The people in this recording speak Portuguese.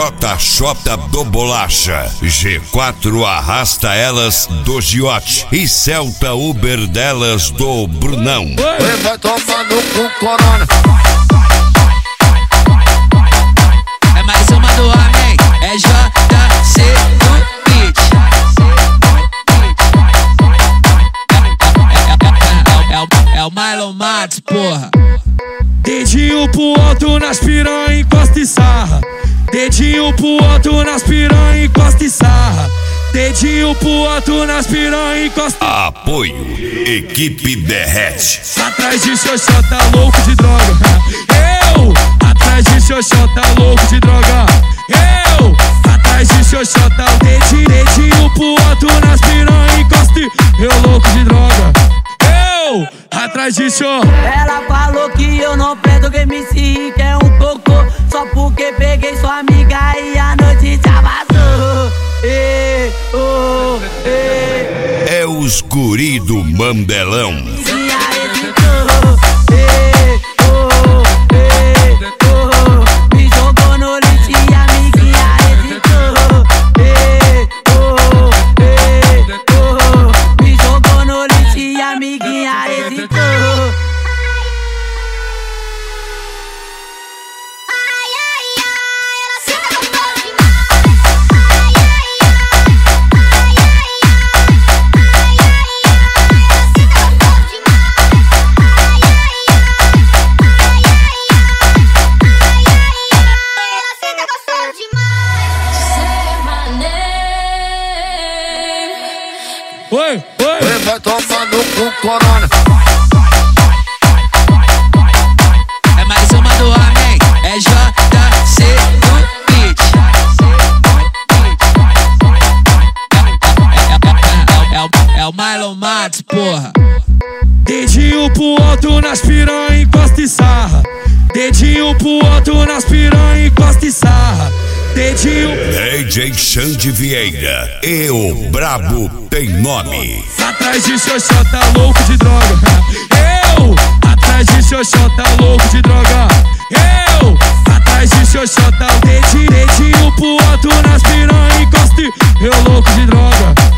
Frota Xota do Bolacha, G4 Arrasta Elas do Giote e Celta Uber delas do Brunão. Vai tomando com corona. É mais uma do homem, é JC do beat. É o Mylon Matos, porra. Dedinho pro alto nas piranha, encosta e sarra. Dedinho pro alto nas piranha, encosta e sarra. Dedinho pro alto nas piranha, encosta. Apoio Equipe Derrete. Atrás de xoxota louco de droga. Eu, atrás de xoxota louco de droga. Eu, atrás de xoxota. Dedinho pro alto nas piranha, encosta. Eu louco de droga. Eu, atrás de xoxota. Ela falou que eu não perdo que MC que é um cocô. Só porque peguei sua amiga e a noite já vazou. É os guri do Mandelão. Me jogou no lixo e a amiguinha hesitou. Me jogou no lixo e a amiguinha hesitou. Oi, oi. Vai tomando com corona. É mais uma do homem, é JC do beat. É o Mylon Matos, porra. Dedinho pro alto nas piranha, encosta e sarra. Dedinho pro alto nas piranha, encosta e sarra. Dedinho. DJ Xande Vieira e o Brabo tem nome. Atrás de xoxota louco de droga. Eu, atrás de xoxota louco de droga. Eu, atrás de xoxota. Dedinho pro alto nas piranha, encosta. Eu louco de droga.